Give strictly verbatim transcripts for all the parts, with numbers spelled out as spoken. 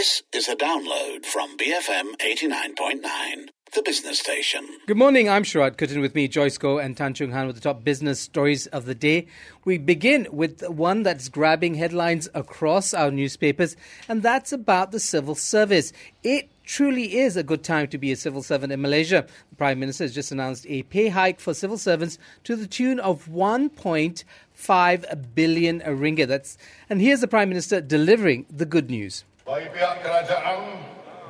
This is a download from B F M eighty-nine point nine, the business station. Good morning, I'm Sharad Kuttan, with me Joyce Goh and Tan Chung Han with the top business stories of the day. We begin with one that's grabbing headlines across our newspapers, and that's about the civil service. It truly is a good time to be a civil servant in Malaysia. The Prime Minister has just announced a pay hike for civil servants to the tune of one point five billion ringgit. That's, and here's the Prime Minister delivering the good news. Bagi pihak kerajaan,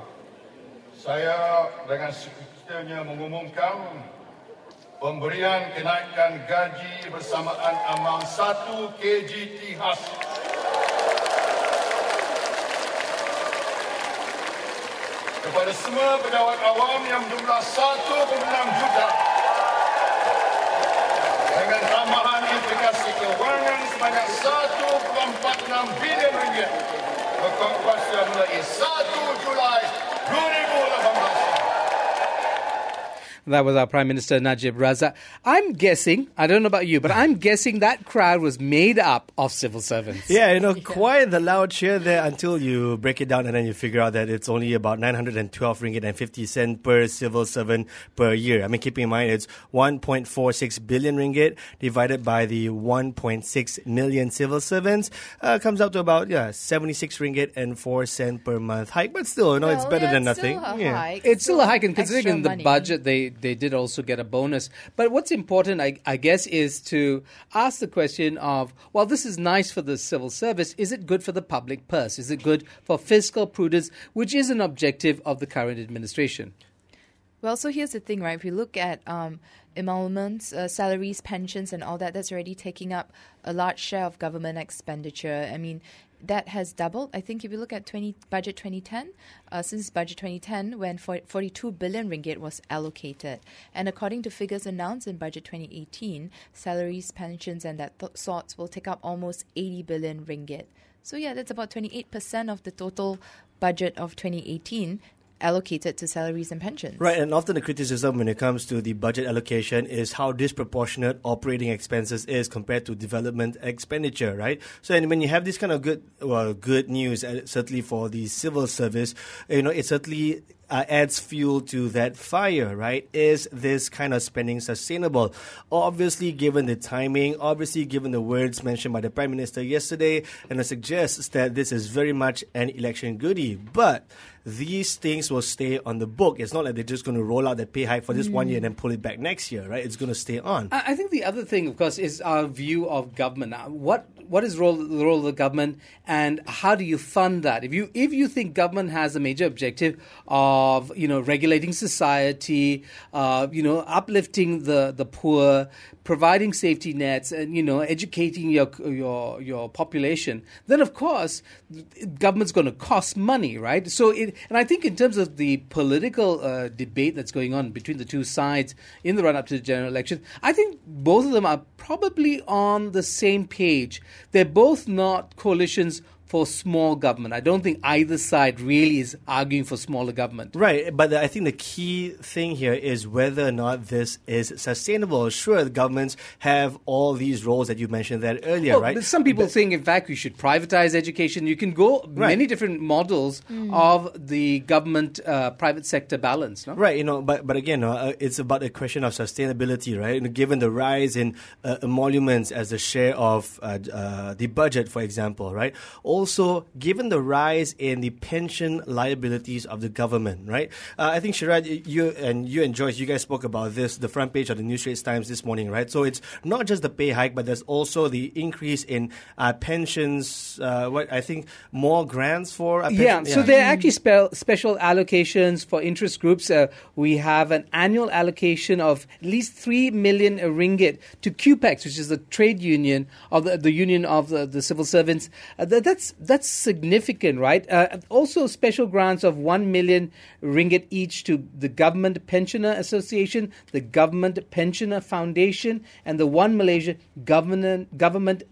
saya dengan seketika mengumumkan pemberian kenaikan gaji bersamaan amang satu K G T khas. Kepada semua pejabat awam yang berjumlah satu perpuluhan enam juta dengan tambahan implikasi kewangan sebanyak satu perpuluhan empat enam bilion ringgit berkuasa mulai satu Julai dua ribu lapan belas. That was our Prime Minister, Najib Razak. I'm guessing, I don't know about you, but I'm guessing that crowd was made up of civil servants. Yeah, you know, quite the loud cheer there until you break it down and then you figure out that it's only about nine hundred twelve ringgit and fifty cents per civil servant per year. I mean, keeping in mind it's one point four six billion ringgit divided by the one point six million civil servants uh, comes out to about yeah seventy-six ringgit and four cents per month hike. But still, you know, well, it's better yeah, than it's nothing. Still a yeah. hike. It's still a hike, and considering in the money. budget, they they did also get a bonus. But what's important, I, I guess, is to ask the question of, well, this is nice for the civil service. Is it good for the public purse? Is it good for fiscal prudence, which is an objective of the current administration? Well, so here's the thing, right? If you look at um, emoluments, uh, salaries, pensions, and all that, that's already taking up a large share of government expenditure. I mean, that has doubled. I think if you look at twenty budget twenty ten, uh, since budget twenty ten, when forty-two billion ringgit was allocated. And according to figures announced in budget twenty eighteen, salaries, pensions, and that th- sorts will take up almost eighty billion ringgit. So yeah, that's about twenty-eight percent of the total budget of twenty eighteen. Allocated to salaries and pensions. Right, and often the criticism when it comes to the budget allocation is how disproportionate operating expenses is compared to development expenditure, right? So, and when you have this kind of good, well, good news, uh, certainly for the civil service, you know, it certainly Uh, adds fuel to that fire, right? Is this kind of spending sustainable? Obviously, given the timing, obviously, given the words mentioned by the Prime Minister yesterday, and it suggests that this is very much an election goodie. But these things will stay on the book. It's not like they're just going to roll out that pay hike for this mm. one year and then pull it back next year, right? It's going to stay on. I think the other thing, of course, is our view of government. What what is role, the role of the government, and how do you fund that? If you if you think government has a major objective of you know regulating society, uh, you know uplifting the, the poor, providing safety nets, and you know educating your your your population, then of course government's going to cost money, right? So it, and I think in terms of the political uh, debate that's going on between the two sides in the run up to the general election, I think both of them are probably on the same page. They're both not coalitions for small government. I don't think either side really is arguing for smaller government. Right, but I think the key thing here is whether or not this is sustainable. Sure, the governments have all these roles that you mentioned that earlier, well, right? But some people but, think, in fact, we should privatize education. You can go right. many different models mm. of the government-private uh, sector balance, no? Right, you know, but, but again, uh, it's about a question of sustainability, right? And given the rise in uh, emoluments as a share of uh, uh, the budget, for example, right? All Also, given the rise in the pension liabilities of the government, right? Uh, I think, Sharad, you and you and Joyce, you guys spoke about this, the front page of the New Straits Times this morning, right? So it's not just the pay hike, but there's also the increase in uh, pensions, uh, what I think more grants for... Uh, pension, yeah, so yeah. there are actually spe- special allocations for interest groups. Uh, we have an annual allocation of at least three million ringgit to Q P E X, which is the trade union, of the, the union of the, the civil servants. Uh, that, that's That's significant, right? Uh, also, special grants of one million ringgit each to the Government Pensioner Association, the Government Pensioner Foundation, and the One Malaysia Government, Government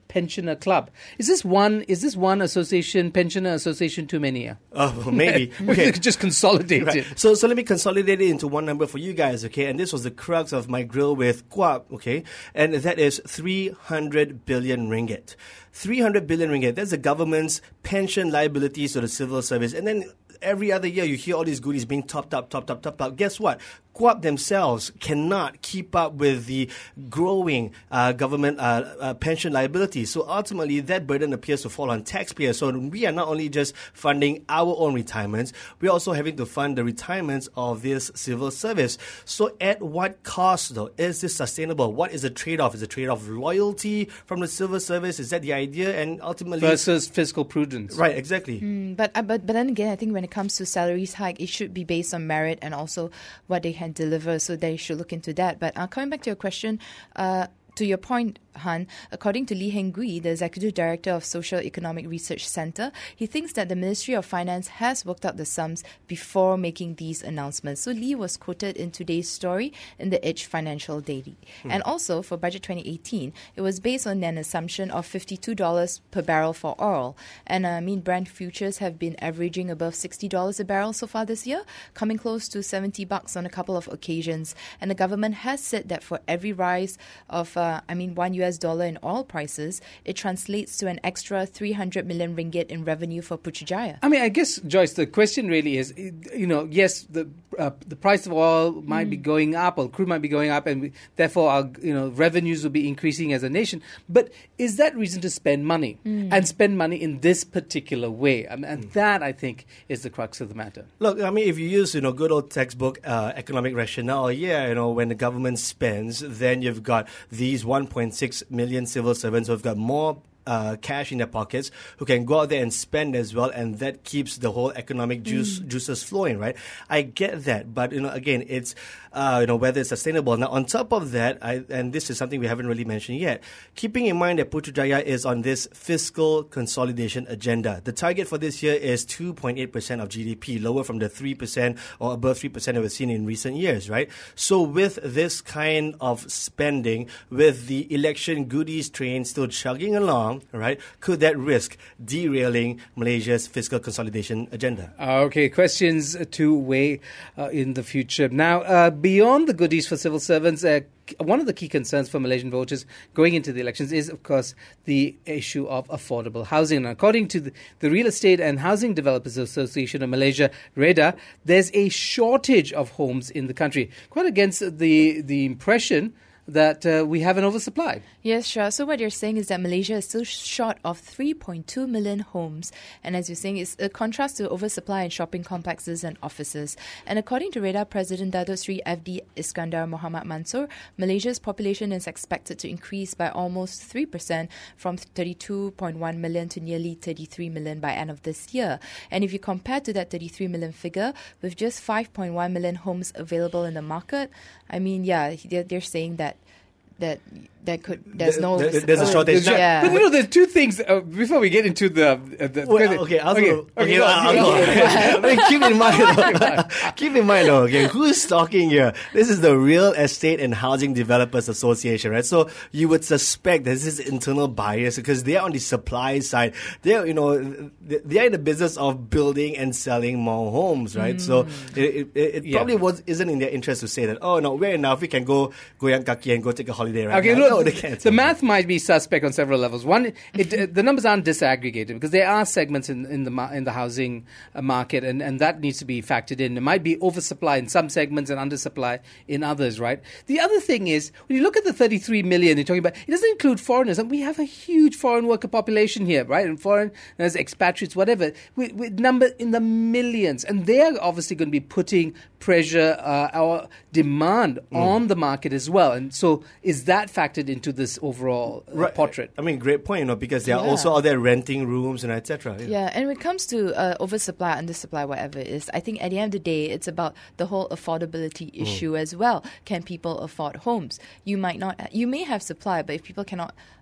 Pensioner Club. Is this one? Is this one association, pensioner association, too many? Uh? Oh, maybe. We Okay. could just consolidate Right. it. So, so let me consolidate it into one number for you guys, okay? And this was the crux of my grill with Kwap, okay? And that is three hundred billion ringgit. three hundred billion ringgit. That's the government's pension liabilities to the civil service. And then every other year you hear all these goodies being topped up, topped up, topped up. Guess what? Kwap themselves cannot keep up with the growing uh, government uh, uh, pension liability. So ultimately, that burden appears to fall on taxpayers. So we are not only just funding our own retirements, we're also having to fund the retirements of this civil service. So at what cost, though? Is this sustainable? What is the trade-off? Is the trade-off loyalty from the civil service? Is that the idea? And ultimately... Versus fiscal prudence. Right, exactly. Mm, but, uh, but but then again, I think when it comes to salaries hike, it should be based on merit and also what they can deliver. So they should look into that. But uh, coming back to your question, uh, to your point, Han, according to Lee Heng Gui, the Executive Director of Social Economic Research Centre, he thinks that the Ministry of Finance has worked out the sums before making these announcements. So Lee was quoted in today's story in the Edge Financial Daily. Hmm. And also for Budget twenty eighteen, it was based on an assumption of fifty-two dollars per barrel for oil. And uh, I mean, Brent futures have been averaging above sixty dollars a barrel so far this year, coming close to seventy bucks on a couple of occasions. And the government has said that for every rise of, uh, I mean, one U S dollar in oil prices, it translates to an extra three hundred million ringgit in revenue for Putrajaya. I mean, I guess, Joyce, the question really is, you know, yes, the uh, the price of oil might mm. be going up, or crude might be going up, and we, therefore our, you know, revenues will be increasing as a nation. But is that reason to spend money mm. and spend money in this particular way? I mean, and mm. that, I think, is the crux of the matter. Look, I mean, if you use, you know, good old textbook uh, economic rationale, yeah, you know, when the government spends, then you've got these one point six million civil servants who've got more Uh, cash in their pockets, who can go out there and spend as well, and that keeps the whole economic juice mm. juices flowing, right? I get that, but you know, again, it's uh, you know, whether it's sustainable. Now, on top of that, I, and this is something we haven't really mentioned yet, keeping in mind that Putrajaya is on this fiscal consolidation agenda. The target for this year is two point eight percent of G D P, lower from the three percent or above three percent that we've seen in recent years, right? So with this kind of spending, with the election goodies train still chugging along, right, could that risk derailing Malaysia's fiscal consolidation agenda? Okay, questions to weigh uh, in the future. Now, uh, beyond the goodies for civil servants, uh, one of the key concerns for Malaysian voters going into the elections is, of course, the issue of affordable housing. And according to the, the Real Estate and Housing Developers Association of Malaysia, REDA, there's a shortage of homes in the country, quite against the, the impression that uh, we have an oversupply. Yes, sure. So what you're saying is that Malaysia is still short of three point two million homes. And as you're saying, it's a contrast to oversupply in shopping complexes and offices. And according to REDA President Dato Sri F D Iskandar Muhammad Mansor, Malaysia's population is expected to increase by almost three percent from thirty-two point one million to nearly thirty-three million by end of this year. And if you compare to that thirty-three million figure, with just five point one million homes available in the market, I mean, yeah, they're, they're saying that that there could there's no there, there's a shortage. Uh, yeah. But you know, there's two things uh, before we get into the. Uh, the well, okay, I'll okay, go. okay, Okay, go I'll on, go. go on. I mean, keep in mind, though, keep in mind, though, okay, who's talking here? This is the Real Estate and Housing Developers Association, right? So you would suspect that this is internal bias because they're on the supply side. They're, you know, they're in the business of building and selling more homes, right? Mm. So it, it, it yeah. probably was, isn't in their interest to say that, oh no, we're enough, we can go goyang kaki and go take a holiday right okay, now. look, No, they can't. The math might be suspect on several levels. One, it, uh, the numbers aren't disaggregated because there are segments in, in the ma- in the housing uh, market, and, and that needs to be factored in. There might be oversupply in some segments and undersupply in others, right? The other thing is, when you look at the thirty-three million you're talking about, it doesn't include foreigners, and we have a huge foreign worker population here, right? And foreigners, expatriates, whatever, with, with number in the millions, and they are obviously going to be putting pressure uh, or demand mm. on the market as well. And so, is that factored into this overall uh, right. portrait? I mean, great point, you know, because they are Yeah. also out there renting rooms and et cetera. Yeah. yeah, and when it comes to uh, oversupply, undersupply, whatever it is, I think at the end of the day, it's about the whole affordability issue mm. as well. Can people afford homes? You might not, you may have supply, but if people cannot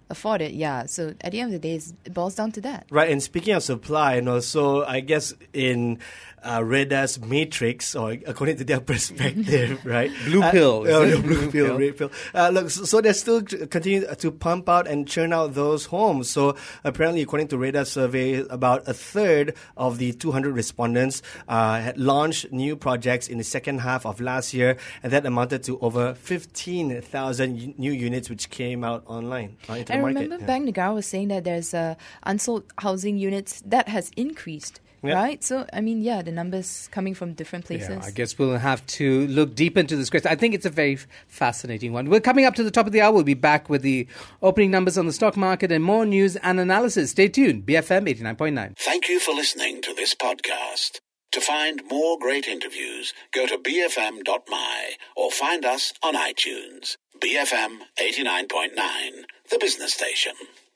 afford it. Yeah. So at the end of the day, it's, it boils down to that. Right, and speaking of supply, and also, I guess in uh, REHDA's matrix, or according to their perspective, right? Blue uh, pill. Oh, Is no, it? blue Blue pill, pill. red pill. Uh, look, so, so they still c- continue to pump out and churn out those homes. So apparently, according to REHDA's survey, about a third of the two hundred respondents uh, had launched new projects in the second half of last year, and that amounted to over fifteen thousand new units which came out online uh, into I the market. remember Yeah. Bank Negara was saying that there's uh, unsold housing units that has increased, Yeah. right? So, I mean, yeah, the numbers coming from different places. Yeah, I guess we'll have to look deep into this question. I think it's a very f- fascinating one. We're coming up to the top of the hour. We'll be back with the opening numbers on the stock market and more news and analysis. Stay tuned. B F M eighty-nine point nine. Thank you for listening to this podcast. To find more great interviews, go to b f m dot m y or find us on iTunes. B F M eighty-nine point nine, the business station.